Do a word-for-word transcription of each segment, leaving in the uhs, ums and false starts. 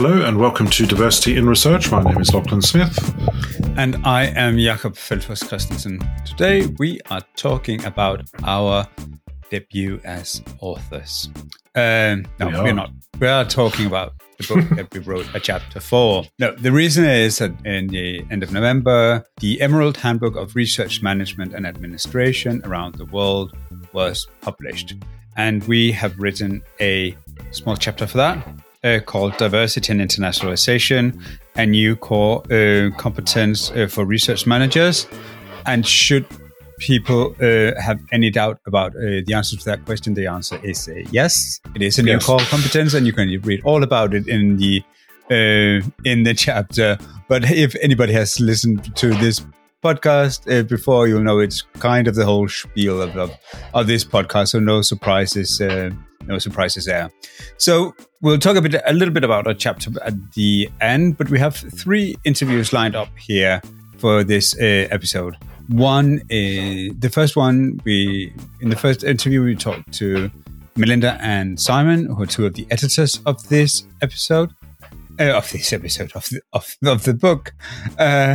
Hello and welcome to Diversity in Research. My name is Lachlan Smith. And I am Jakob Feldfors Christensen. Today we are talking about our debut as authors. Um, no, we we're not. We are talking about the book that we wrote, a chapter for. No, the reason is that in the end of November, the Emerald Handbook of Research Management and Administration around the world was published. And we have written a small chapter for that. Uh, called Diversity and Internationalization, a new core uh, competence uh, for research managers. And should people uh, have any doubt about uh, the answer to that question, the answer is uh, yes. It is a new yes. core competence, and you can read all about it in the uh, in the chapter. But if anybody has listened to this podcast uh, before, you'll know it's kind of the whole spiel of, of, of this podcast, so no surprises. Uh, No surprises there. So we'll talk a bit, a little bit about our chapter at the end, but we have three interviews lined up here for this uh, episode. One is the first one. We in the first interview we talked to Melinda and Simon, who are two of the editors of this episode. Uh, of this episode of the of, of the book, uh,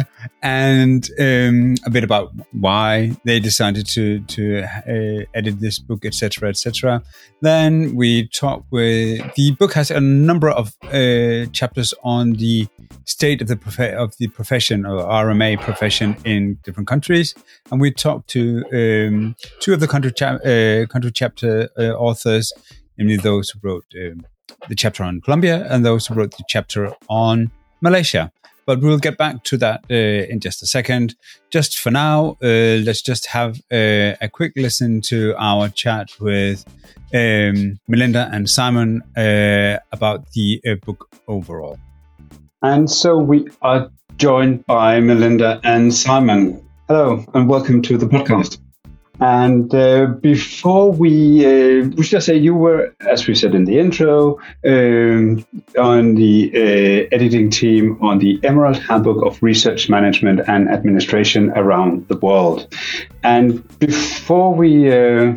and um, a bit about why they decided to to uh, edit this book, et cetera, et cetera. Then we talk with the book has a number of uh, chapters on the state of the prof- of the profession or R M A profession in different countries, and we talked to um, two of the country cha- uh, country chapter uh, authors, namely those who wrote. Um, the chapter on Colombia and those who wrote the chapter on Malaysia. But we'll get back to that uh, in just a second. Just for now, uh, let's just have uh, a quick listen to our chat with um, Melinda and Simon uh, about the uh, book overall. And so we are joined by Melinda and Simon. Hello, and welcome to the podcast. And uh, before we, uh, we should say you were, as we said in the intro, um, on the uh, editing team on the Emerald Handbook of Research Management and Administration around the world. And before we, uh,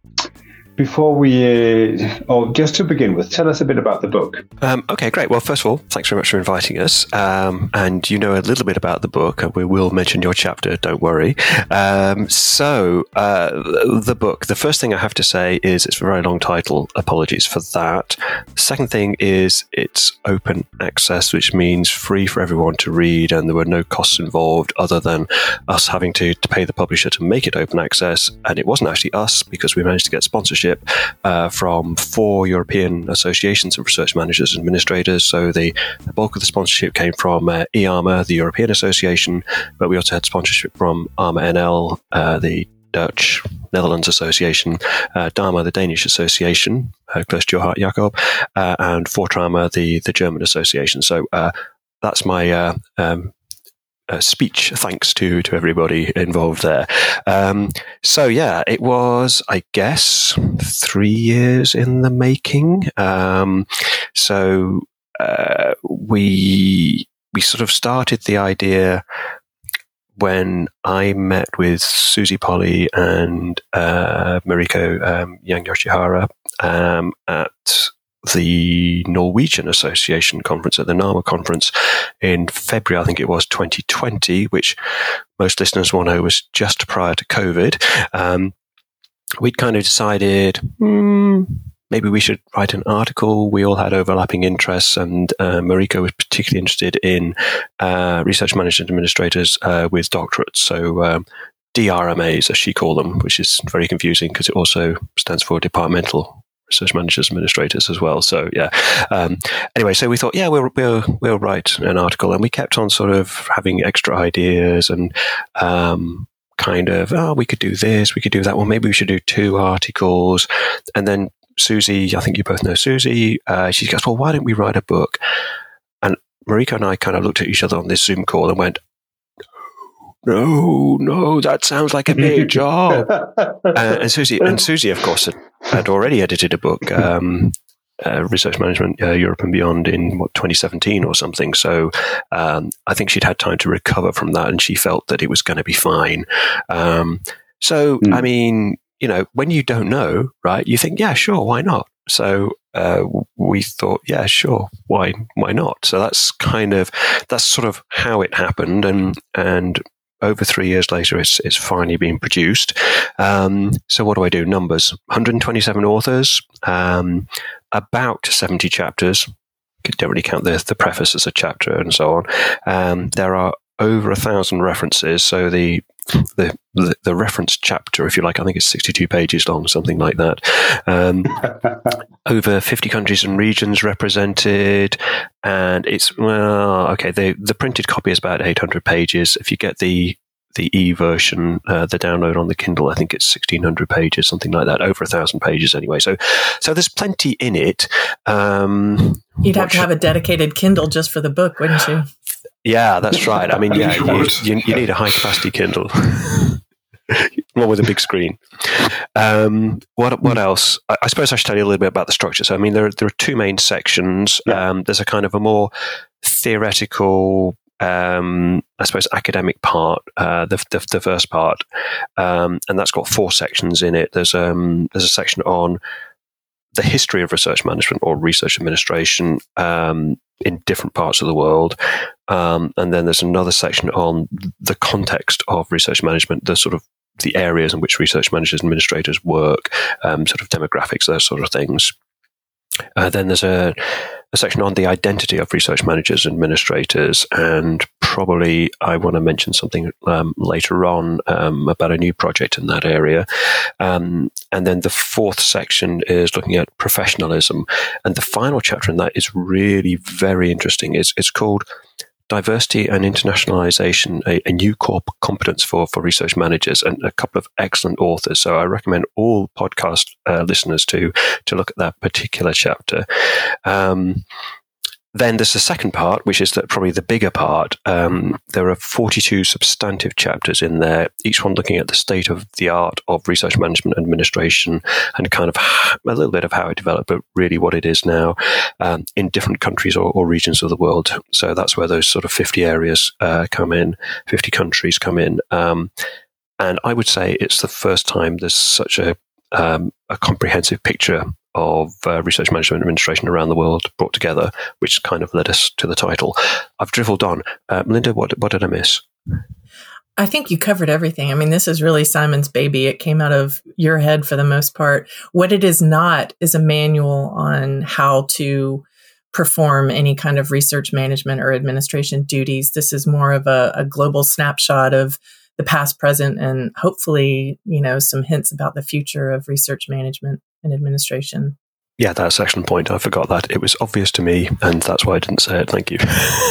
before we, uh, or just to begin with, tell us a bit about the book. Um, okay, great. Well, first of all, thanks very much for inviting us. Um, and you know a little bit about the book. We will mention your chapter, don't worry. Um, so, uh, the book, the first thing I have to say is it's a very long title. Apologies for that. The second thing is it's open access, which means free for everyone to read, and there were no costs involved other than us having to, to pay the publisher to make it open access. And it wasn't actually us, because we managed to get sponsorship Uh, from four European associations of research managers and administrators. So the, the bulk of the sponsorship came from uh, E A R M A, the European Association, but we also had sponsorship from A R M A N L, uh, the Dutch Netherlands Association, uh, DARMA, the Danish Association, uh, close to your heart, Jakob, uh, and Fortrama, the, the German Association. So uh, that's my uh, um, Uh, speech, thanks to to everybody involved there. Um, so yeah, it was, I guess, three years in the making. Um, so uh, we we sort of started the idea when I met with Susie Polly and uh, Mariko um, Yang Yoshihara um, at the Norwegian Association conference, at the NAMA conference in February, I think it was twenty twenty, which most listeners will know was just prior to COVID. Um, we'd kind of decided, hmm, maybe we should write an article. We all had overlapping interests, and uh, Mariko was particularly interested in uh, research management administrators uh, with doctorates. So um, D R M As, as she called them, which is very confusing because it also stands for departmental research managers, administrators as well. So yeah. Um, anyway, so we thought, yeah, we'll we'll we'll write an article, and we kept on sort of having extra ideas and um, kind of, oh, we could do this, we could do that. Well, maybe we should do two articles. And then Susie, I think you both know Susie. Uh, she goes, well, why don't we write a book? And Mariko and I kind of looked at each other on this Zoom call and went, no, no, that sounds like a big job. Uh, and Susie, and Susie, of course, had, had already edited a book, um, uh, Research Management uh, Europe and Beyond, in what, twenty seventeen or something. So um, I think she'd had time to recover from that, and she felt that it was going to be fine. Um, so, mm. I mean, you know, when you don't know, right, you think, yeah, sure, why not? So uh, we thought, yeah, sure, why why not? So that's kind of that's sort of how it happened, and and over three years later, it's it's finally been produced. Um, so what do I do? Numbers: one hundred twenty-seven authors, um, about seventy chapters. Don't really count the the preface as a chapter and so on. Um, there are over a thousand references. So the The, the the reference chapter, if you like, I think it's sixty-two pages long, something like that. Um, over fifty countries and regions represented, and it's well, okay. The the printed copy is about eight hundred pages. If you get the the e version, uh, the download on the Kindle, I think it's sixteen hundred pages, something like that. Over a thousand pages, anyway. So so there's plenty in it. Um, You'd have to have a dedicated Kindle just for the book, wouldn't you? Yeah, that's right. I mean, yeah, you, you, you need a high capacity Kindle, one with a big screen. Um, what what else? I, I suppose I should tell you a little bit about the structure. So, I mean, there there are two main sections. Yeah. Um, there's a kind of a more theoretical, um, I suppose, academic part, uh, the, the the first part, um, and that's got four sections in it. There's um there's a section on the history of research management or research administration um, in different parts of the world. Um, and then there's another section on the context of research management, the sort of the areas in which research managers and administrators work, um, sort of demographics, those sort of things. Uh, then there's a, a section on the identity of research managers and administrators, and probably I want to mention something um, later on um, about a new project in that area. Um, and then the fourth section is looking at professionalism, and the final chapter in that is really very interesting. It's, it's called Diversity and Internationalization, a, a new core competence for, for research managers, and a couple of excellent authors. So I recommend all podcast uh, listeners to to look at that particular chapter. Um, Then there's the second part, which is the, probably the bigger part. Um, there are forty-two substantive chapters in there, each one looking at the state of the art of research management administration and kind of a little bit of how it developed, but really what it is now um, in different countries or, or regions of the world. So that's where those sort of fifty areas uh, come in, fifty countries come in. Um, and I would say it's the first time there's such a, um, a comprehensive picture of uh, research management administration around the world brought together, which kind of led us to the title. I've dribbled on. Uh, Melinda, what, what did I miss? I think you covered everything. I mean, this is really Simon's baby. It came out of your head for the most part. What it is not is a manual on how to perform any kind of research management or administration duties. This is more of a, a global snapshot of the past, present, and hopefully, you know, some hints about the future of research management and administration. Yeah, that's an excellent point. I forgot that. It was obvious to me, and that's why I didn't say it. Thank you.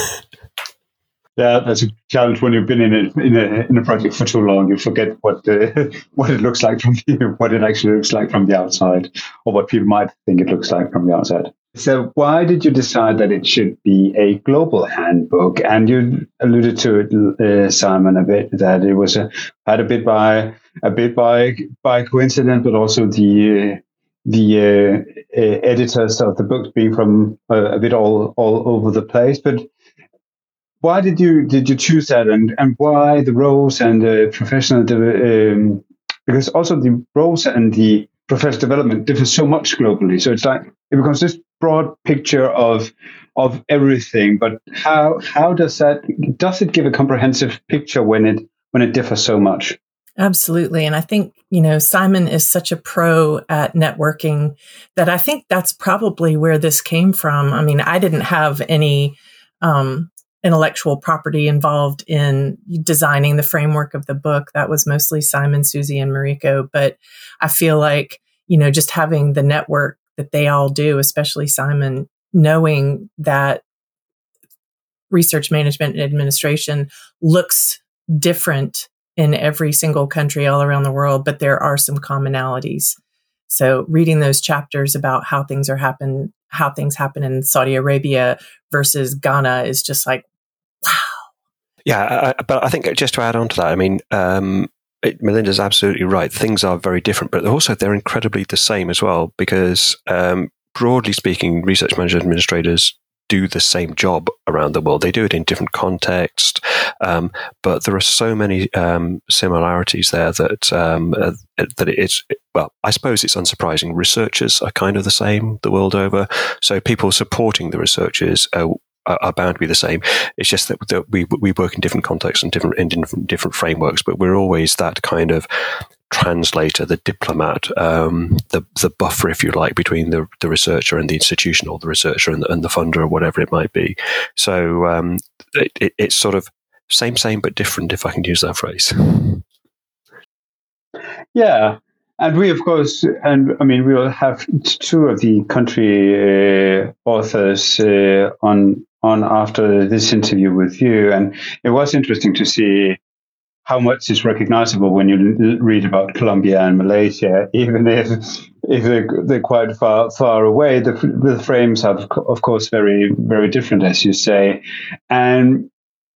Yeah, that's a challenge when you've been in a in a in a project for too long. You forget what the, what it looks like from the, what it actually looks like from the outside, or what people might think it looks like from the outside. So, why did you decide that it should be a global handbook? And you alluded to it, uh, Simon, a bit that it was a, had a bit by a bit by by coincidence, but also the uh, the uh, uh, editors of the books being from uh, a bit all all over the place, but. Why did you did you choose that, and, and why the roles and the professional um, because also the roles and the professional development differ so much globally. So it's like it becomes this broad picture of of everything. But how how does that does it give a comprehensive picture when it when it differs so much? Absolutely. And I think, you know, Simon is such a pro at networking that I think that's probably where this came from. I mean, I didn't have any um intellectual property involved in designing the framework of the book. That was mostly Simon, Susie, and Mariko. But I feel like, you know, just having the network that they all do, especially Simon, knowing that research management and administration looks different in every single country all around the world, but there are some commonalities. So reading those chapters about how things are happen, how things happen in Saudi Arabia versus Ghana is just like, wow. Yeah, I, but I think just to add on to that, I mean, um, it, Melinda's absolutely right. Things are very different, but also they're incredibly the same as well, because um, broadly speaking, research managers and administrators do the same job around the world. They do it in different contexts, um, but there are so many um, similarities there that um, uh, that it's, well, I suppose it's unsurprising. Researchers are kind of the same the world over, so people supporting the researchers uh, are bound to be the same. It's just that, that we we work in different contexts and different in different, different frameworks, but we're always that kind of translator, the diplomat, um, the the buffer, if you like, between the the researcher and the institution, or the researcher and the, and the funder, or whatever it might be. So um, it, it, it's sort of same, same, but different, if I can use that phrase. Yeah. And we, of course, and I mean, we will have two of the country uh, authors uh, on on after this interview with you, and it was interesting to see how much is recognizable when you read about Colombia and Malaysia, even if if they're, they're quite far far away. The, the frames are, of course, very very different, as you say, and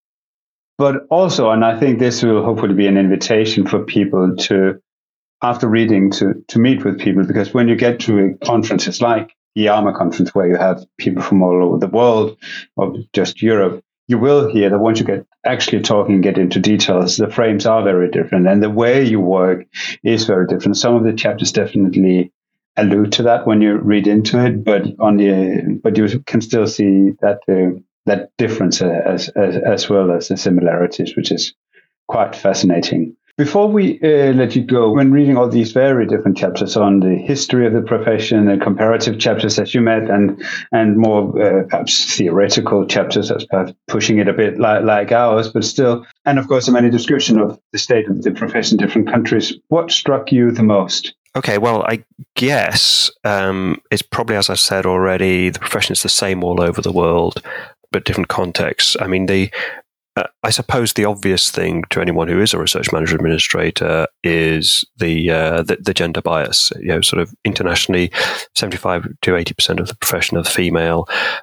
but also, and I think this will hopefully be an invitation for people to, after reading, to, to meet with people, because when you get to conferences like the IARMA conference, where you have people from all over the world, or just Europe, you will hear that once you get actually talking and get into details, the frames are very different, and the way you work is very different. Some of the chapters definitely allude to that when you read into it, but on the but you can still see that uh, that difference as, as as well as the similarities, which is quite fascinating. Before we uh, let you go, when reading all these very different chapters on the history of the profession, the comparative chapters as you met, and and more uh, perhaps theoretical chapters, as perhaps pushing it a bit like, like ours, but still, and of course, a many description of the state of the profession in different countries, what struck you the most? Okay, well, I guess um, it's probably, as I've said already, the profession is the same all over the world, but different contexts. I mean, the Uh, I suppose the obvious thing to anyone who is a research manager administrator is the, uh, the the gender bias. You know, sort of internationally, seventy-five to eighty percent of the profession are female.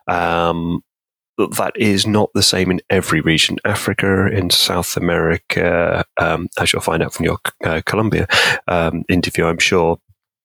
Um, that is not the same in every region. Africa, in South America, um, as you'll find out from your uh, Colombia um, interview, I'm sure,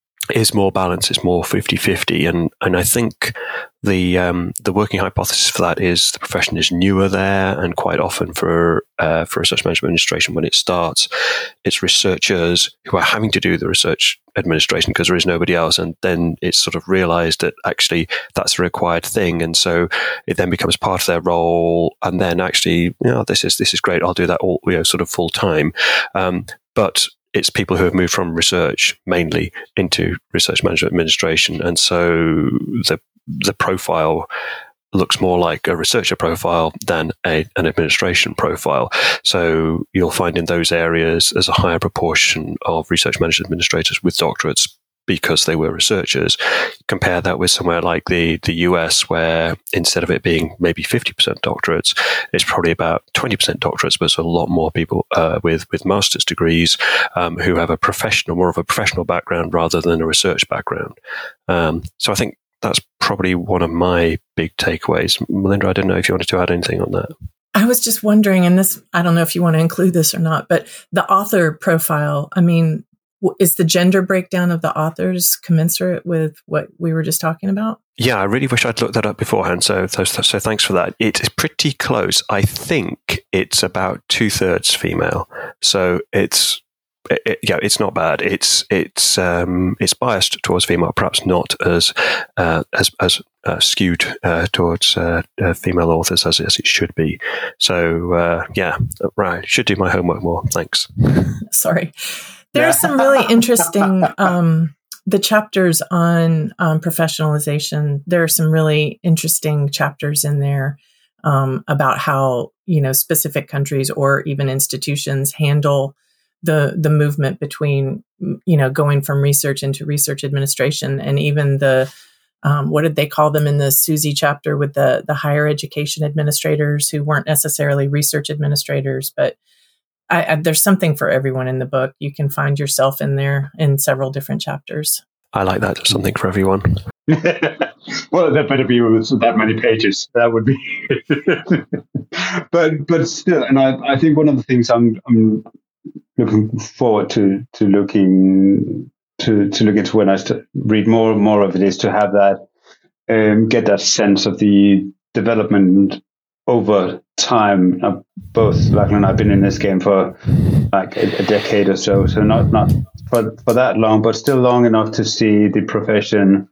is more balanced. It's more fifty-fifty, and and I think the um, the working hypothesis for that is the profession is newer there, and quite often for uh, for research management administration, when it starts, it's researchers who are having to do the research administration because there is nobody else, and then it's sort of realised that actually that's a required thing, and so it then becomes part of their role, and then actually, you know, this is this is great. I'll do that all, you know, sort of full time, um, but it's people who have moved from research mainly into research management administration. And so the the profile looks more like a researcher profile than a, an administration profile. So you'll find in those areas there's a higher proportion of research management administrators with doctorates because they were researchers. Compare that with somewhere like the, the U S, where instead of it being maybe fifty percent doctorates, it's probably about twenty percent doctorates, but there's a lot more people uh, with, with master's degrees um, who have a professional, more of a professional background rather than a research background. Um, so I think that's probably one of my big takeaways. Melinda, I didn't know if you wanted to add anything on that. I was just wondering, and this, I don't know if you want to include this or not, but the author profile, I mean, is the gender breakdown of the authors commensurate with what we were just talking about? Yeah, I really wish I'd looked that up beforehand. So, so, so thanks for that. It's pretty close. I think it's about two thirds female. So it's, it, yeah, it's not bad. It's it's um, it's biased towards female, perhaps not as uh, as as uh, skewed uh, towards uh, uh, female authors as as it should be. So uh, yeah, right. Should do my homework more. Thanks. Sorry. There are some really interesting, um, the chapters on um, professionalization. There are some really interesting chapters in there um, about how, you know, specific countries or even institutions handle the the movement between, you know, going from research into research administration, and even the, um, what did they call them in the Susie chapter with the the higher education administrators who weren't necessarily research administrators, but I, I, there's something for everyone in the book. You can find yourself in there in several different chapters. I like that. Something for everyone. Well, that better be with that many pages. That would be. but but still, and I, I think one of the things I'm I'm looking forward to to looking to to look into when I st- read more and more of it is to have that um, get that sense of the development over time. Uh, both Lachlan and I have been in this game for like a, a decade or so, so not not for for that long, but still long enough to see the profession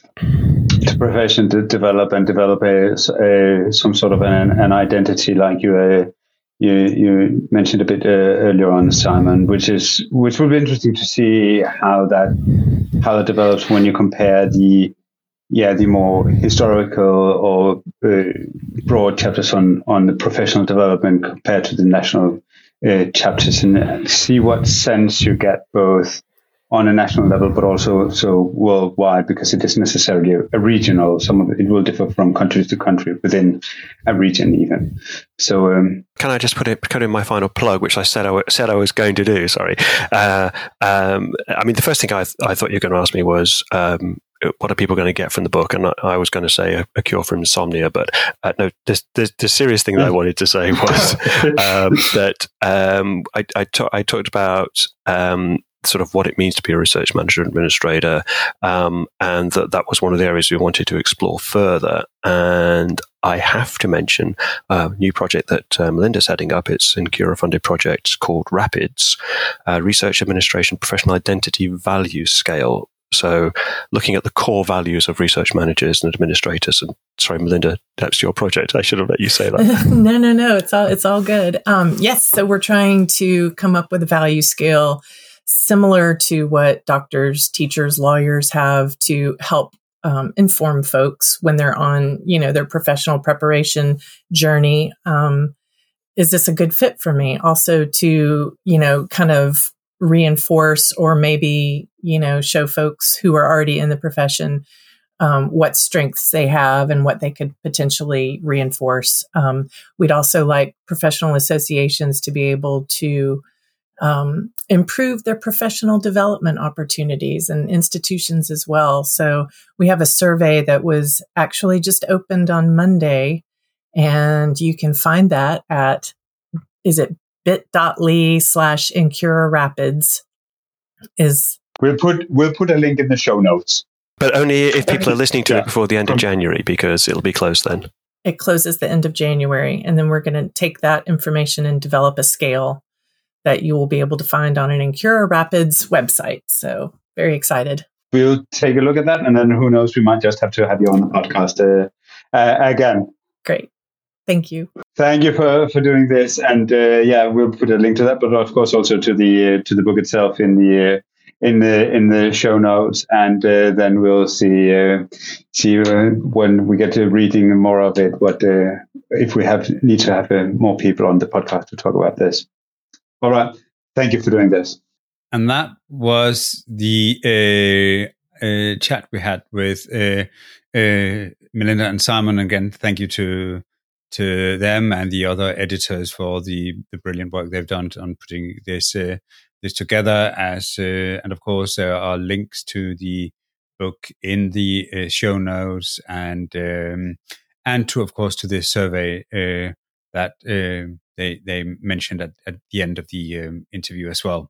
the profession to develop and develop a, a some sort of an, an identity, like you uh, you you mentioned a bit uh, earlier on, Simon, which is which will be interesting to see how that how that develops when you compare the yeah the more historical or uh, broad chapters on on the professional development compared to the national uh, chapters, and see what sense you get both on a national level, but also so worldwide, because it isn't necessarily a, a regional. Some of it, it will differ from country to country within a region, even. So, um, can I just put it put in my final plug, which I said I w- said I was going to do? Sorry. Uh, um, I mean, the first thing I th- I thought you were going to ask me was, um, what are people going to get from the book? And I, I was going to say a, a cure for insomnia, but uh, no. The, the, the serious thing that I wanted to say was um, that um, I I, ta- I talked about. Um, sort of what it means to be a research manager and administrator, um, and that that was one of the areas we wanted to explore further. And I have to mention a new project that um, Melinda's heading up. It's an Cura-funded project called RAPIDS, uh, Research Administration Professional Identity Values Scale. So looking at the core values of research managers and administrators. And sorry, Melinda, that's your project. I should have let you say that. no, no, no. It's all, it's all good. Um, yes. So we're trying to come up with a value scale similar to what doctors, teachers, lawyers have to help um, inform folks when they're on, you know, their professional preparation journey. Um, is this a good fit for me? Also to, you know, kind of reinforce or maybe, you know, show folks who are already in the profession um, what strengths they have and what they could potentially reinforce. Um, we'd also like professional associations to be able to Um, improve their professional development opportunities, and institutions as well. So we have a survey that was actually just opened on Monday, and you can find that at, is it bit.ly slash Incura Rapids is. We'll put, we'll put a link in the show notes. But only if people are listening to yeah. it before the end of January, because it'll be closed then. It closes the end of January, and then we're going to take that information and develop a scale that you will be able to find on an Incura Rapids website. So very excited. We'll take a look at that, and then who knows, we might just have to have you on the podcast uh, uh, again. Great. Thank you. Thank you for, for doing this. And uh, yeah, we'll put a link to that, but of course also to the uh, to the book itself in the uh, in the in the show notes. And uh, then we'll see uh, see uh, when we get to reading more of it, what uh, if we have need to have uh, more people on the podcast to talk about this. All right. Thank you for doing this. And that was the uh, uh, chat we had with uh, uh, Melinda and Simon. Again, thank you to to them and the other editors for the, the brilliant work they've done on putting this uh, this together. As uh, and of course, there are links to the book in the uh, show notes, and um, and to of course to this survey uh, that. Uh, They they mentioned at, at the end of the um, interview as well.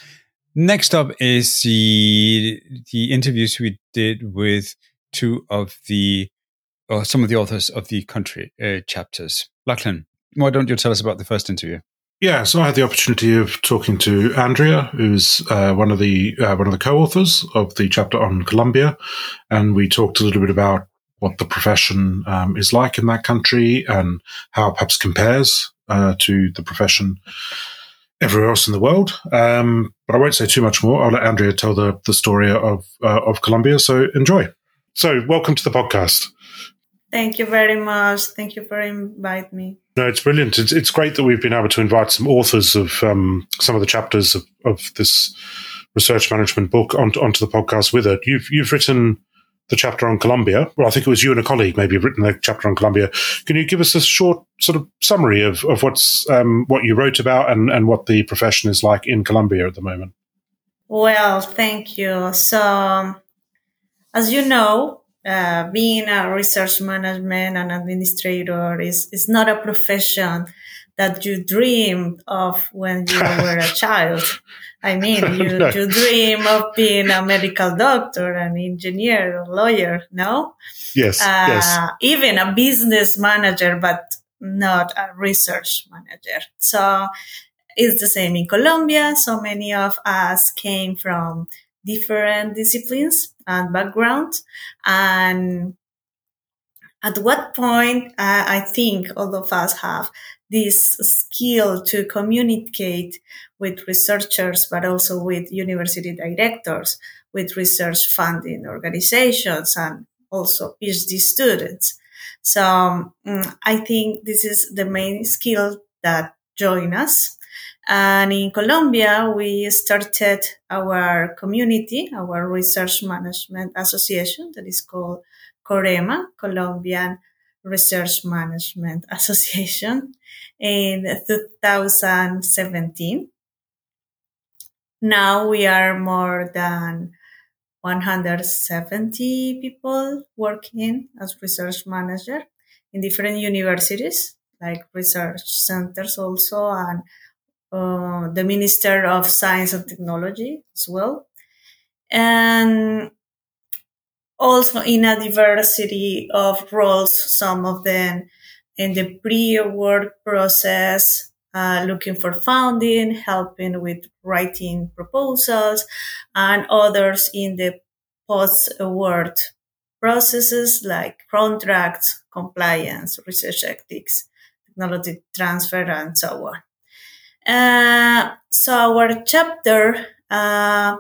Next up is the the interviews we did with two of the or some of the authors of the country uh, chapters. Lachlan, why don't you tell us about the first interview? Yeah, so I had the opportunity of talking to Andrea, who's uh, one of the uh, one of the co-authors of the chapter on Colombia, and we talked a little bit about what the profession um, is like in that country and how it perhaps compares Uh, to the profession everywhere else in the world. Um, but I won't say too much more. I'll let Andrea tell the, the story of uh, of Colombia. So enjoy. So welcome to the podcast. Thank you very much. Thank you for inviting me. No, it's brilliant. It's, it's great that we've been able to invite some authors of um, some of the chapters of, of this research management book onto, onto the podcast with it. You've, you've written the chapter on Colombia. Well, I think it was you and a colleague maybe have written the chapter on Colombia. Can you give us a short sort of summary of, of what's um, what you wrote about and, and what the profession is like in Colombia at the moment? Well, thank you. So, as you know, uh, being a research management and administrator is, is not a profession that you dreamed of when you were a child. I mean, you, no. you dream of being a medical doctor, an engineer, a lawyer, no? Yes, uh, yes. Even a business manager, but not a research manager. So it's the same in Colombia. So many of us came from different disciplines and backgrounds. And at what point, uh, I think all of us have this skill to communicate with researchers, but also with university directors, with research funding organizations, and also PhD students. So um, I think this is the main skill that join us. And in Colombia, we started our community, our research management association that is called COREMA, Colombian Research Management Association, in two thousand seventeen. Now we are more than one hundred seventy people working as research manager in different universities, like research centers also, and uh, the Minister of Science and Technology as well. And also in a diversity of roles, some of them in the pre-award process, uh, looking for funding, helping with writing proposals, and others in the post-award processes like contracts, compliance, research ethics, technology transfer, and so on. Uh, so our chapter uh,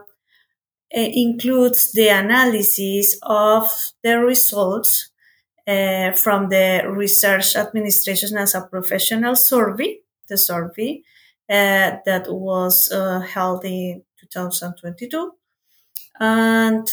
includes the analysis of the results uh, from the Research Administration as a Professional survey, the survey uh, that was uh, held in two thousand twenty-two. And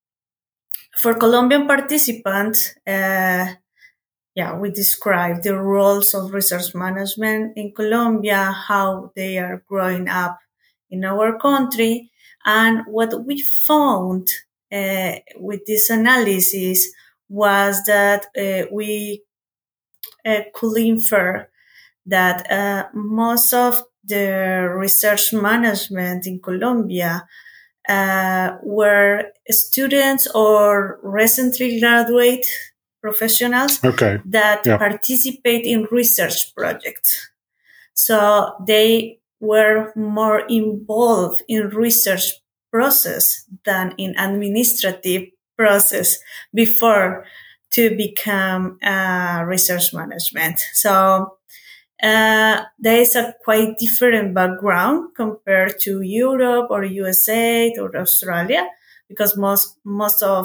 for Colombian participants, uh, yeah, we describe the roles of research management in Colombia, how they are growing up in our country. And what we found uh, with this analysis was that uh, we uh, could infer that uh, most of the research management in Colombia uh, were students or recently graduate professionals okay. that yeah. participate in research projects. So they were more involved in research process than in administrative process before to become uh, research management. So uh, there is a quite different background compared to Europe or U S A or Australia, because most most of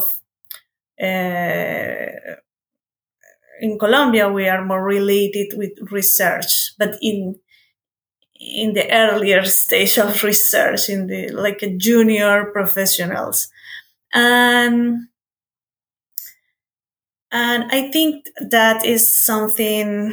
uh, in Colombia we are more related with research, but in in the earlier stage of research, in the like a junior professionals. And, and I think that is something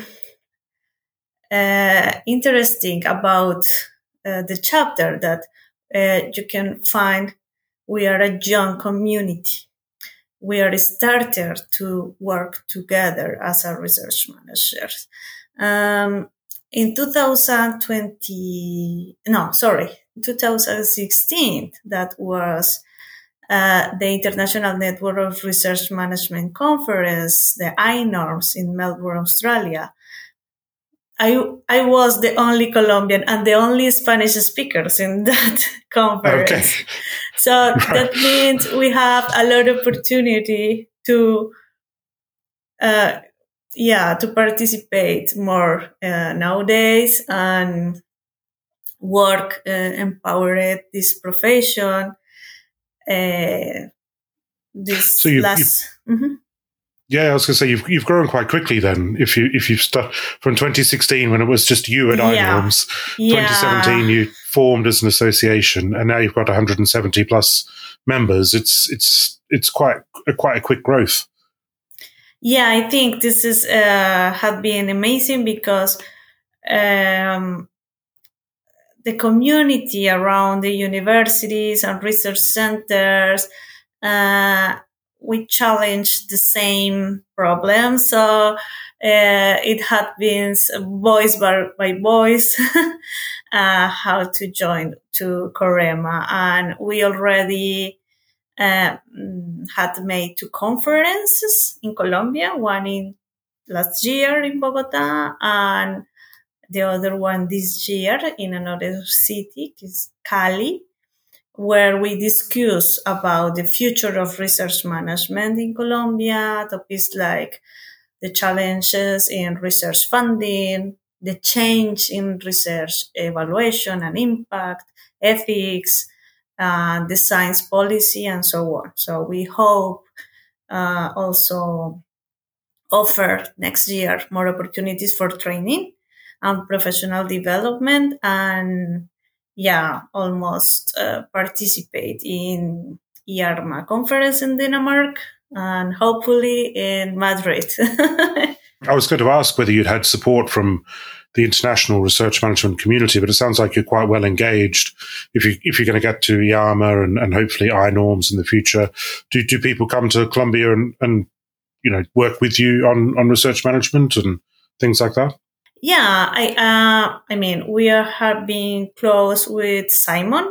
uh, interesting about uh, the chapter, that uh, you can find we are a young community. We are started to work together as a research managers. Um, In two thousand twenty, no, sorry, two thousand sixteen, that was uh, the International Network of Research Management Conference, the I NORMS in Melbourne, Australia. I I was the only Colombian and the only Spanish speakers in that conference. Okay. So right. That means we have a lot of opportunity to uh, Yeah, to participate more uh, nowadays and work, uh, empower this profession. Uh, this so you've, last, you've, mm-hmm. yeah, I was going to say you've you've grown quite quickly then. If you if you've stuck from twenty sixteen when it was just you at yeah. I NORMS, yeah. twenty seventeen you formed as an association, and now you've got one hundred seventy plus members. It's it's it's quite a, quite a quick growth. Yeah, I think this is uh, have been amazing because um, the community around the universities and research centers uh, we challenge the same problem. So uh, it had been voice by, by voice uh, how to join to COREMA. And we already uh, had made two conferences in Colombia, one in last year in Bogota and the other one this year in another city, is Cali, where we discuss about the future of research management in Colombia, topics like the challenges in research funding, the change in research evaluation and impact, ethics, uh, the science policy, and so on. So we hope uh, also offer next year more opportunities for training and professional development, and yeah, almost uh, participate in IARMA conference in Denmark and hopefully in Madrid. I was going to ask whether you'd had support from the international research management community, but it sounds like you're quite well engaged. If you if you're going to get to IARMA and, and hopefully I norms in the future, do do people come to Colombia and, and you know work with you on, on research management and things like that? Yeah, I uh, I mean we are, have been close with Simon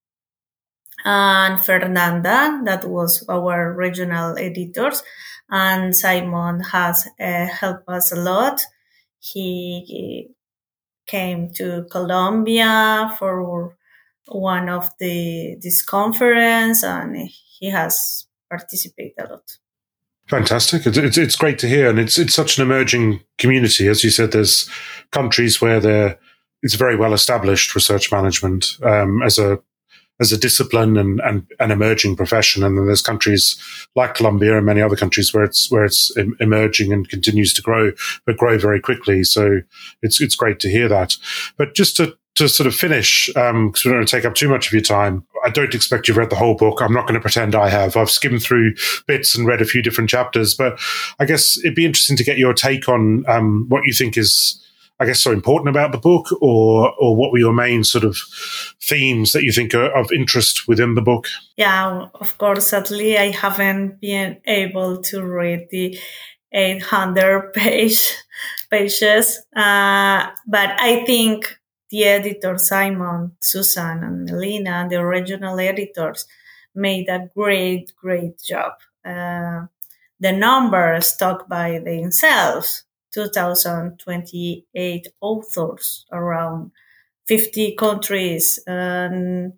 and Fernanda, that was our regional editors, and Simon has uh, helped us a lot. He, he came to Colombia for one of the this conference, and he has participated a lot. Fantastic. It's, it's, it's great to hear. And it's, it's such an emerging community. As you said, there's countries where there, it's very well established research management, um, as a, as a discipline and, and an emerging profession. And then there's countries like Colombia and many other countries where it's, where it's emerging and continues to grow, but grow very quickly. So it's, it's great to hear that. But just to, to sort of finish, um, because we don't want to take up too much of your time, I don't expect you've read the whole book. I'm not going to pretend I have. I've skimmed through bits and read a few different chapters, but I guess it'd be interesting to get your take on um, what you think is, I guess, so important about the book, or or what were your main sort of themes that you think are of interest within the book? Yeah, of course, sadly, I haven't been able to read the eight hundred page pages, uh, but I think the editor, Simon, Susan, and Melina, the original editors, made a great, great job. Uh, the numbers talk by themselves. two thousand twenty-eight authors, around fifty countries, and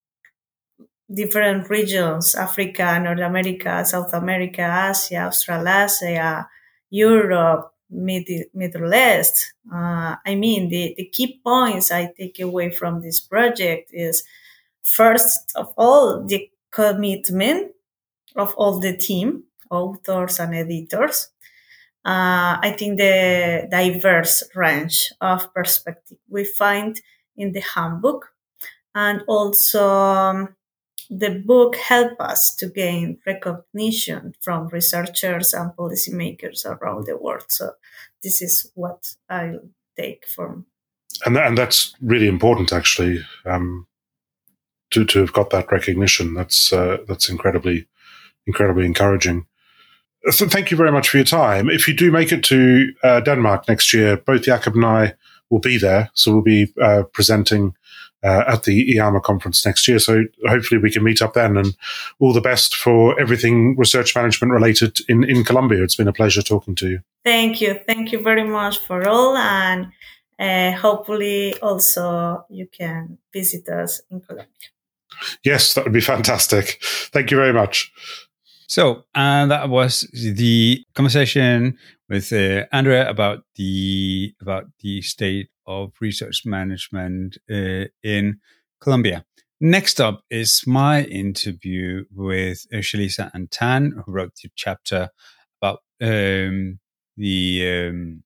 different regions, Africa, North America, South America, Asia, Australasia, Europe, Mid- Middle East. Uh, I mean, the, the key points I take away from this project is, first of all, the commitment of all the team, authors and editors. Uh, I think the diverse range of perspective we find in the handbook, and also um, the book helped us to gain recognition from researchers and policymakers around the world. So this is what I take from. And that, and that's really important, actually, um, to to have got that recognition. That's uh, that's incredibly incredibly encouraging. So thank you very much for your time. If you do make it to uh, Denmark next year, both Jakob and I will be there. So we'll be uh, presenting uh, at the IARMA conference next year. So hopefully we can meet up then, and all the best for everything research management related in, in Colombia. It's been a pleasure talking to you. Thank you. Thank you very much for all. And uh, hopefully also you can visit us in Colombia. Yes, that would be fantastic. Thank you very much. So uh, that was the conversation with uh, Andrea about the about the state of research management uh, in Colombia. Next up is my interview with uh, Shalisa Antan, who wrote the chapter about um, the um,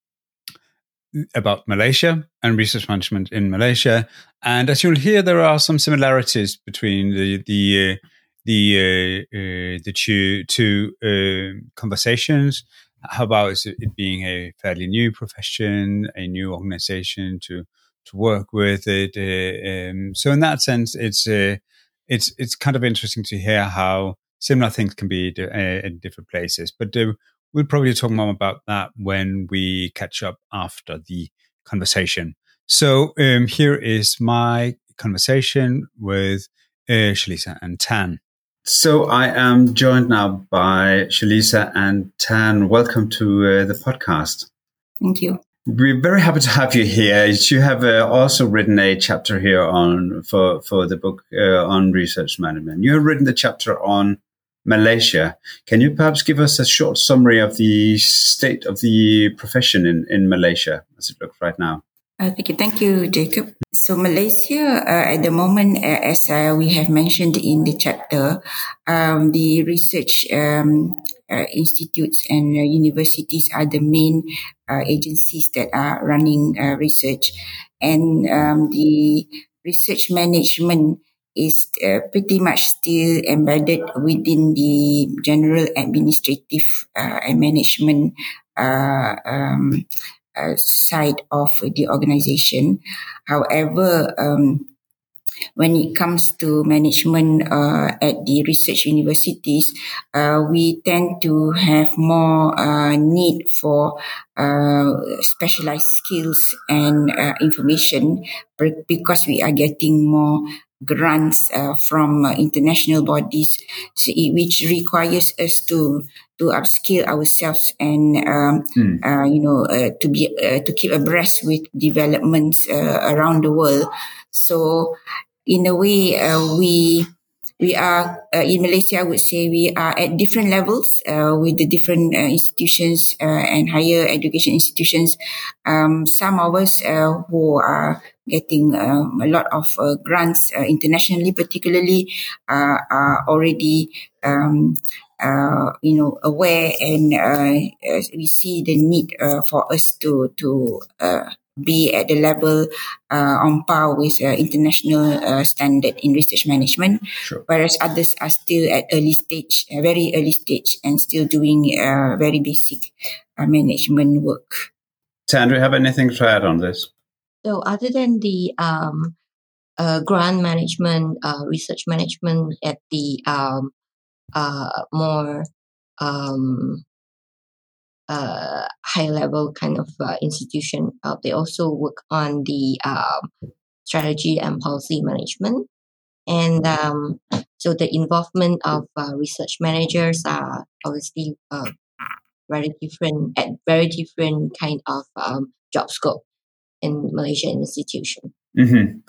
about Malaysia and research management in Malaysia. And as you'll hear, there are some similarities between the the uh, the uh, uh, the two, two uh, conversations. How about it being a fairly new profession, a new organization to to work with it? Uh, um, so in that sense, it's uh, it's it's kind of interesting to hear how similar things can be uh, in different places. But uh, we'll probably talk more about that when we catch up after the conversation. So um, here is my conversation with uh, Shalisa and Tan. So I am joined now by Shalisa and Tan. Welcome to uh, the podcast. Thank you. We're very happy to have you here. You have uh, also written a chapter here on for, for the book uh, on research management. You have written the chapter on Malaysia. Can you perhaps give us a short summary of the state of the profession in, in Malaysia as it looks right now? Uh, thank you. Thank you, Jacob. So Malaysia, uh, at the moment, uh, as uh, we have mentioned in the chapter, um, the research um, uh, institutes and uh, universities are the main uh, agencies that are running uh, research. And um, the research management is uh, pretty much still embedded within the general administrative uh, and management uh, um Uh, side of the organization. However, um, when it comes to management uh, at the research universities, uh, we tend to have more uh, need for uh, specialized skills and uh, information because we are getting more grants uh, from uh, international bodies, so it, which requires us to to upskill ourselves and um, mm. uh, you know uh, to be uh, to keep abreast with developments uh, around the world. So in a way, uh, we we are uh, in Malaysia, I would say we are at different levels uh, with the different uh, institutions uh, and higher education institutions. Um, some of us uh, who are getting um, a lot of uh, grants uh, internationally, particularly, uh, are already um, uh, you know aware, and uh, uh, we see the need uh, for us to to uh, be at the level uh, on par with uh, international uh, standard in research management, sure. Whereas others are still at early stage, uh, very early stage, and still doing uh, very basic uh, management work. Tan, do you have anything to add on this? So other than the um, uh, grant management, uh, research management at the um, uh, more um, uh, high level kind of uh, institution, uh, they also work on the um, strategy and policy management. And um, so the involvement of uh, research managers are obviously uh, very different, at very different kind of um, job scope in Malaysian institution. Mm-hmm.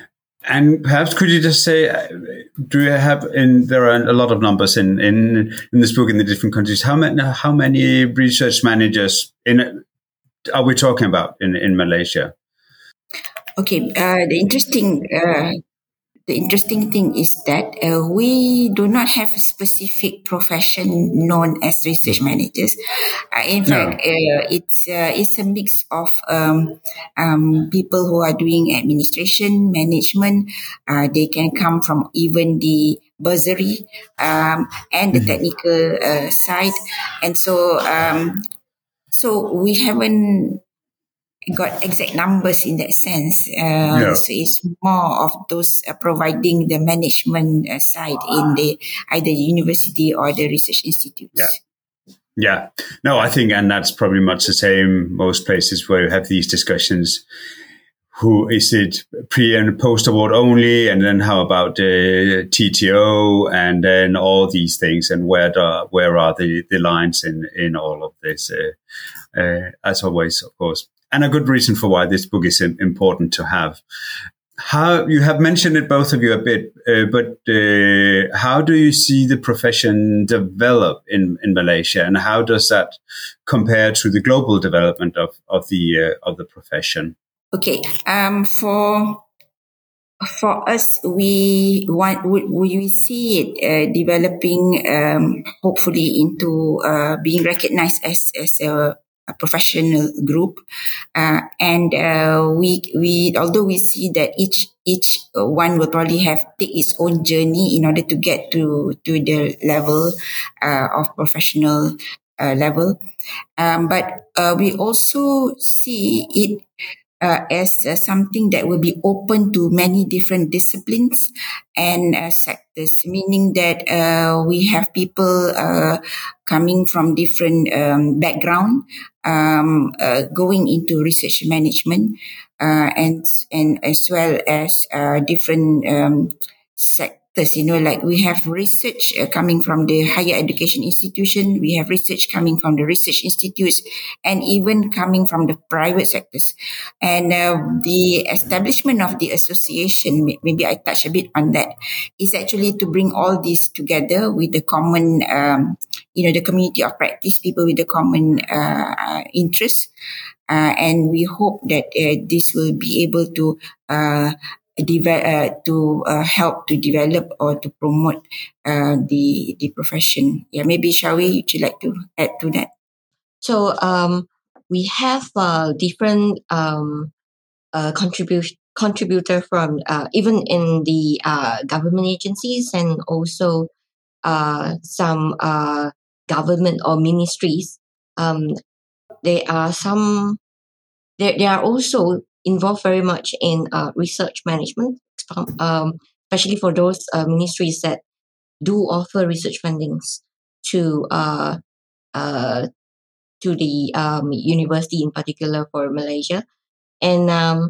And perhaps could you just say, do you have in there are a lot of numbers in, in, in this book in the different countries? How many how many research managers in are we talking about in, in Malaysia? Okay, uh, the interesting uh, the interesting thing is that uh, we do not have a specific profession known as research managers. Uh, in no. fact, uh, it's uh, it's a mix of um, um, people who are doing administration, management. Uh, they can come from even the bursary um, and the mm-hmm. technical uh, side, and so um, so we haven't got exact numbers in that sense. Uh, no. So it's more of those uh, providing the management uh, side in the either university or the research institutes. Yeah. Yeah. No, I think, and that's probably much the same most places where you have these discussions. Who is it pre and post award only? And then how about the uh, T T O and then all these things, and where the, where are the, the lines in, in all of this? Uh, uh, as always, of course. And a good reason for why this book is important to have. How you have mentioned it, both of you, a bit, uh, but uh, how do you see the profession develop in, in Malaysia, and how does that compare to the global development of of the uh, of the profession? Okay, um, for for us, we want we, we see it uh, developing, um, hopefully into uh, being recognized as as a a professional group, uh, and uh, we we although we see that each each one will probably have take its own journey in order to get to to the level uh, of professional uh, level, um, but uh, we also see it uh, as uh, something that will be open to many different disciplines and uh, sectors, meaning that uh, we have people uh, coming from different um, background um, uh, going into research management uh, and and as well as uh, different um, sectors. You know, like we have research uh, coming from the higher education institution, we have research coming from the research institutes, and even coming from the private sectors. And uh, the establishment of the association, maybe I touch a bit on that, is actually to bring all this together with the common, um, you know, the community of practice, people with the common uh, uh, interests. Uh, and we hope that uh, this will be able to uh, Deve- uh, to uh, help to develop or to promote uh, the the profession. Yeah, maybe Shawi, would you like to add to that? So um, we have uh, different um, uh, contribu- contributor from uh, even in the uh, government agencies and also uh, some uh, government or ministries. Um, there are some. There, there are also involved very much in uh, research management, um, especially for those uh, ministries that do offer research fundings to uh, uh, to the um, university in particular for Malaysia. And um,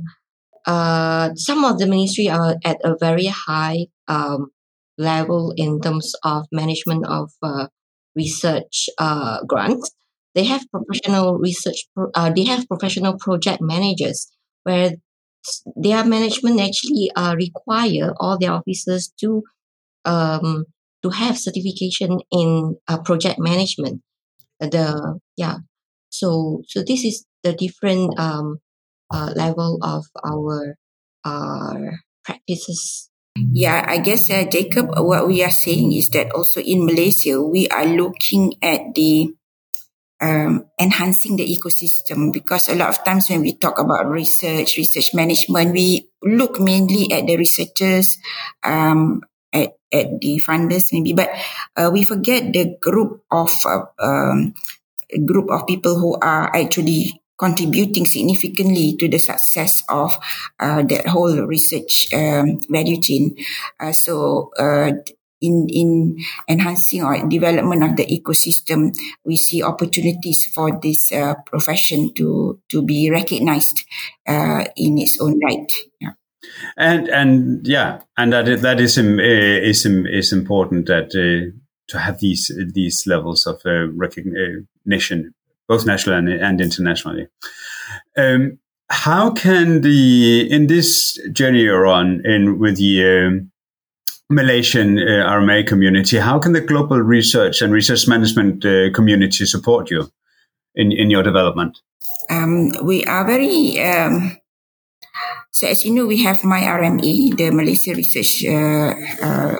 uh, some of the ministry are at a very high um, level in terms of management of uh, research uh, grants. They have professional research, pro- uh, they have professional project managers where s- their management actually uh, require all their officers to um, to have certification in uh, project management. The yeah, so so this is the different um, uh, level of our uh, practices. Yeah, I guess, uh, Jacob, what we are saying is that also in Malaysia, we are looking at the um, enhancing the ecosystem, because a lot of times when we talk about research, research management, we look mainly at the researchers, um, at, at the funders maybe, but uh, we forget the group of uh, um, group of people who are actually contributing significantly to the success of uh, that whole research um, value chain. Uh, so uh, in in enhancing or development of the ecosystem, we see opportunities for this uh, profession to to be recognized uh, in its own right. Yeah. And and yeah, and that is, that is um, is um, is important that uh, to have these these levels of uh, recognition, both national and, and internationally. Um, how can the in this journey you're on in with the um, Malaysian uh, R M A community, how can the global research and research management uh, community support you in, in your development? Um, we are very, um, so as you know, we have My R M A, the Malaysia Research uh, uh,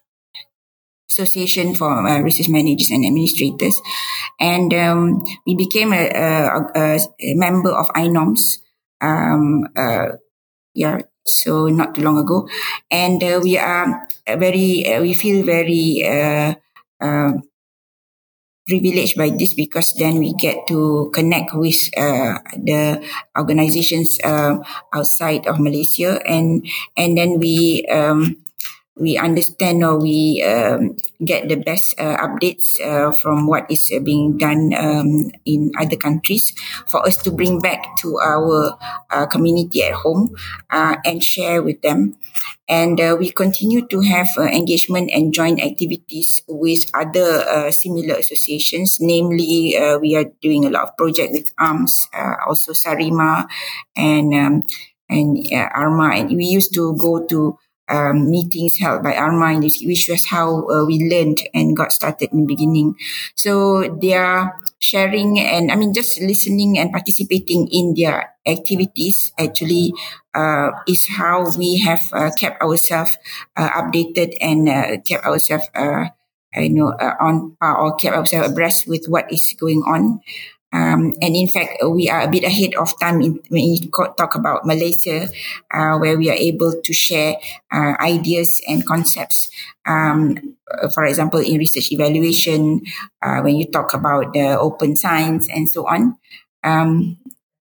Association for uh, Research Managers and Administrators. And um, we became a, a, a member of I NOMS. Um, uh, yeah, so not too long ago. And uh, we are very, uh, we feel very uh, uh, privileged by this, because then we get to connect with uh, the organizations uh, outside of Malaysia, and and then we um, we understand or we um, get the best uh, updates uh, from what is uh, being done um, in other countries, for us to bring back to our uh, community at home uh, and share with them. And uh, we continue to have uh, engagement and joint activities with other uh, similar associations. Namely, uh, we are doing a lot of projects with ARMS, uh, also Sarima and um, and uh, ARMA. And we used to go to um, meetings held by ARMA, which was how uh, we learned and got started in the beginning. So they are sharing, and I mean, just listening and participating in their activities actually uh, is how we have uh, kept ourselves uh, updated and uh, kept ourselves uh, you know uh, on par, or kept ourselves abreast with what is going on. Um, and in fact, we are a bit ahead of time in, when you talk about Malaysia, uh, where we are able to share uh, ideas and concepts. Um, for example, in research evaluation, uh, when you talk about the open science and so on. Um,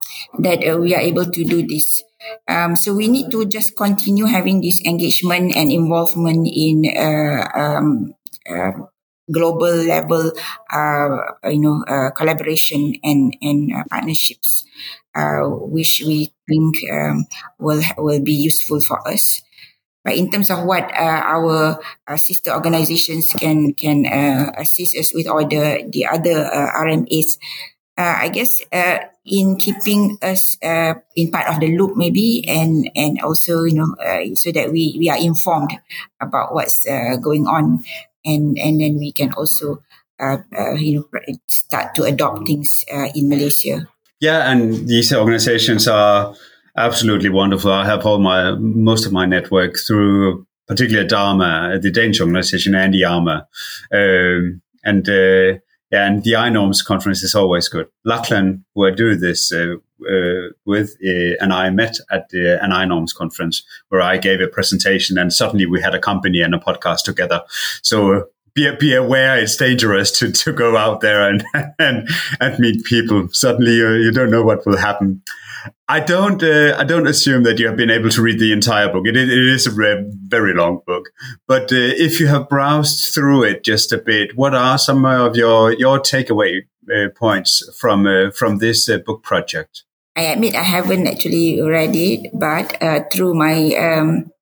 that uh, we are able to do this. Um, so we need to just continue having this engagement and involvement in uh, um, uh, global level, uh, you know, uh, collaboration and and uh, partnerships, uh, which we think um, will will be useful for us. But in terms of what uh, our uh, sister organizations can can uh, assist us with, or the the other uh, R M As, uh, I guess uh, in keeping us uh, in part of the loop, maybe, and and also you know uh, so that we we are informed about what's uh, going on, and and then we can also uh, uh, you know start to adopt things uh, in Malaysia. Yeah, and these organizations are absolutely wonderful. I have all my most of my network through, particularly Dharma, the Danish organization, and the ARMA, um, and uh, and the I NORMS conference is always good. Lachlan, who I do this uh, uh, with, uh, and I met at the, an I NORMS conference where I gave a presentation, and suddenly we had a company and a podcast together. So. Be, be aware it's dangerous to, to go out there and, and and meet people. Suddenly you, you don't know what will happen. I don't uh, I don't assume that you have been able to read the entire book. It, it is a very long book. But uh, if you have browsed through it just a bit, what are some of your, your takeaway uh, points from uh, from this uh, book project? I admit I haven't actually read it, but uh, through my, um,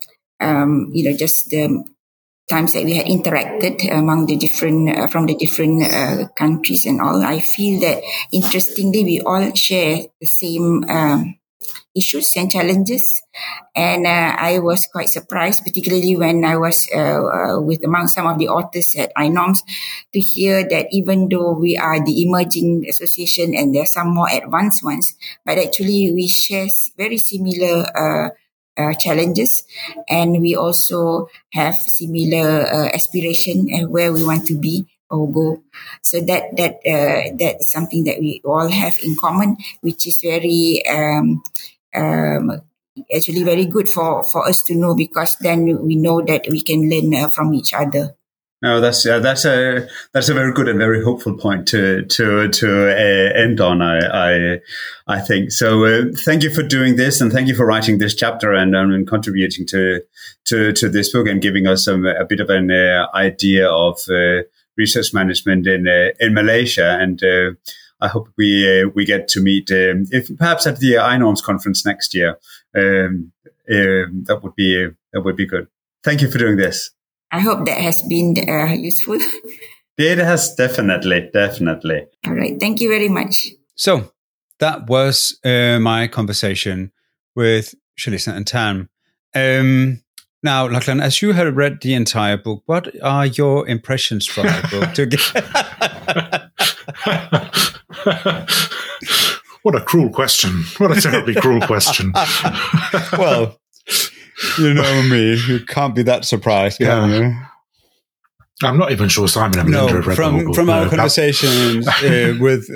um, you know, just the times that we had interacted among the different, uh, from the different uh, countries and all, I feel that interestingly we all share the same um, issues and challenges. And uh, I was quite surprised, particularly when I was uh, uh, with among some of the authors at I NORMS, to hear that even though we are the emerging association and there are some more advanced ones, but actually we share very similar uh, Uh, challenges, and we also have similar uh, aspiration and where we want to be or go. So that that uh, that is something that we all have in common, which is very um, um, actually very good for, for us to know, because then we know that we can learn uh, from each other. No, that's uh, that's a that's a very good and very hopeful point to to to uh, end on. I I, I think so. Uh, thank you for doing this, and thank you for writing this chapter and um, contributing to to to this book and giving us some, a bit of an uh, idea of uh, research management in uh, in Malaysia. And uh, I hope we uh, we get to meet, um, if perhaps at the I NORMS conference next year. Um, uh, that would be uh, that would be good. Thank you for doing this. I hope that has been uh, useful. It has definitely, definitely. All right. Thank you very much. So that was uh, my conversation with Shalisa and Tam. Um, now, Lachlan, as you have read the entire book, what are your impressions from the book? To get What a cruel question. What a terribly cruel question. Well, you know me, you can't be that surprised, can yeah. you? I'm not even sure Simon and Melinda no, have read from, the whole book. From no, our conversations uh, with...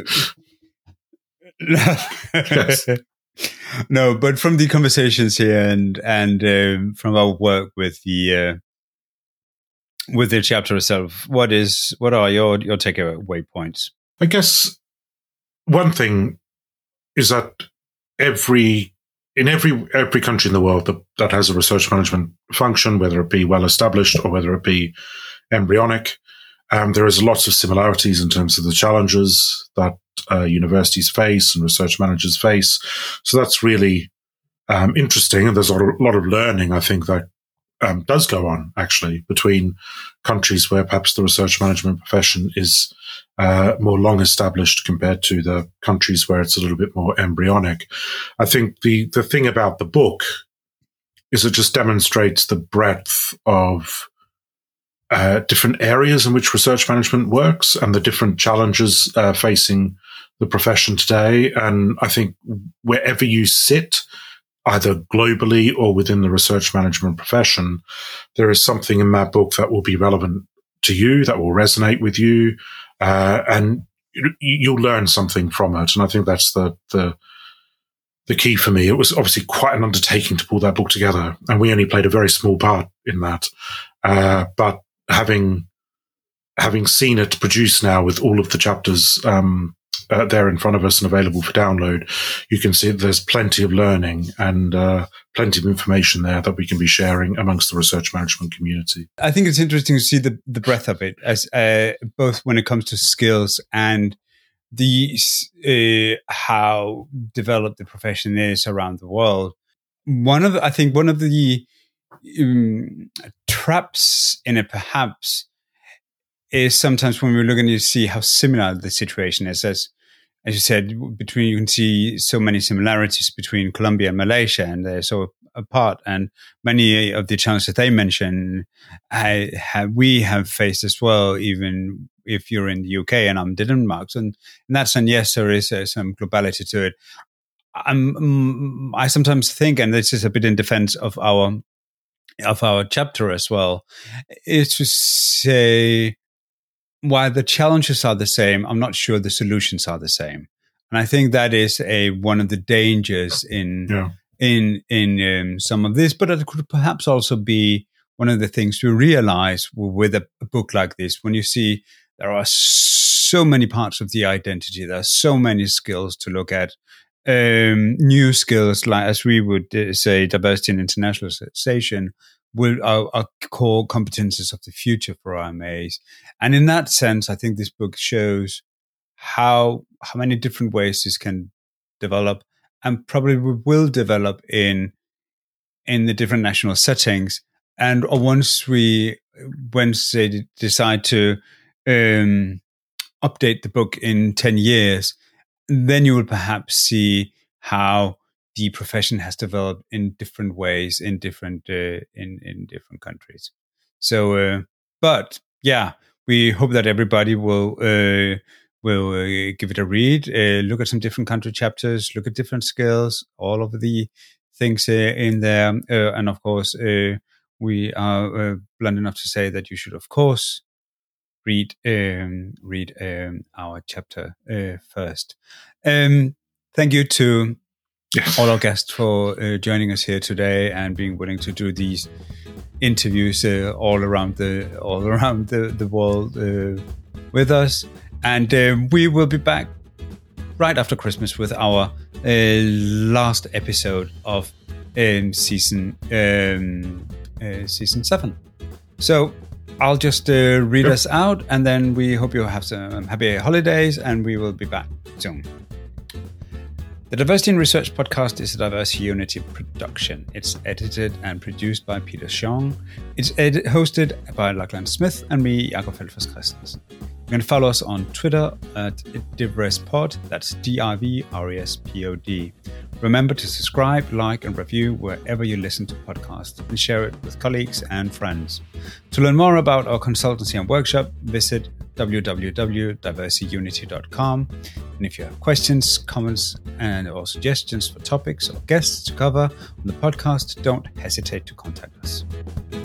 yes. No, but from the conversations here and and um, from our work with the uh, with the chapter itself, what is what are your your takeaway points? I guess one thing is that every in every every country in the world that, that has a research management function, whether it be well established or whether it be embryonic, um, there is lots of similarities in terms of the challenges that uh, universities face and research managers face. So that's really um, interesting, and there's a lot of, lot of learning, I think, that um, does go on actually between countries where perhaps the research management profession is uh, more long established compared to the countries where it's a little bit more embryonic. I think the the thing about the book is it just demonstrates the breadth of uh, different areas in which research management works and the different challenges uh, facing the profession today. And I think wherever you sit, either globally or within the research management profession, there is something in that book that will be relevant to you, that will resonate with you, uh, and you, you'll learn something from it. And I think that's the, the, the key for me. It was obviously quite an undertaking to pull that book together, and we only played a very small part in that. Uh, but having, having seen it produced now with all of the chapters, um, uh, there in front of us and available for download, you can see that there's plenty of learning and uh, plenty of information there that we can be sharing amongst the research management community. I think it's interesting to see the, the breadth of it, as uh, both when it comes to skills and the uh, how developed the profession is around the world. One of the, I think one of the um, traps in it, perhaps, is sometimes when we're looking to see how similar the situation is. As as you said, between you can see so many similarities between Colombia and Malaysia, and they're so apart. And many of the challenges that they mention, I have, we have faced as well, even if you're in the U K and I'm in Denmark. So in that sense, yes, there is uh, some globality to it. I'm, I sometimes think, and this is a bit in defense of our of our chapter as well, is to say, while the challenges are the same, I'm not sure the solutions are the same. And I think that is a one of the dangers in yeah. in in um, some of this, but it could perhaps also be one of the things to realize with a, a book like this, when you see there are so many parts of the identity, there are so many skills to look at, um, new skills, like as we would uh, say, diversity and internationalization, will are, are core competences of the future for I M As. And in that sense, I think this book shows how how many different ways this can develop, and probably will develop in in the different national settings. And once we once they decide to um, update the book in ten years, then you will perhaps see how the profession has developed in different ways in different uh, in in different countries. So, uh, but yeah, we hope that everybody will uh, will uh, give it a read, uh, look at some different country chapters, look at different skills, all of the things uh, in there, uh, and of course, uh, we are uh, blunt enough to say that you should, of course, read um, read um, our chapter uh, first. Um, thank you to Yes. all our guests for uh, joining us here today and being willing to do these interviews uh, all around the all around the the world uh, with us. And uh, we will be back right after Christmas with our uh, last episode of um, season um, uh, season seven. So I'll just uh, read Yep. us out, and then we hope you have some happy holidays, and we will be back soon. The Diversity in Research podcast is a Diversity Unity production. It's edited and produced by Peter Xiong. It's ed- hosted by Lachlan Smith and me, Jakob Felfers Christensen. You can follow us on Twitter at DivResPod. That's D I V R E S P O D. Remember to subscribe, like, and review wherever you listen to podcasts, and share it with colleagues and friends. To learn more about our consultancy and workshop, visit w w w dot diversity unity dot com. And if you have questions, comments, and or suggestions for topics or guests to cover on the podcast, don't hesitate to contact us.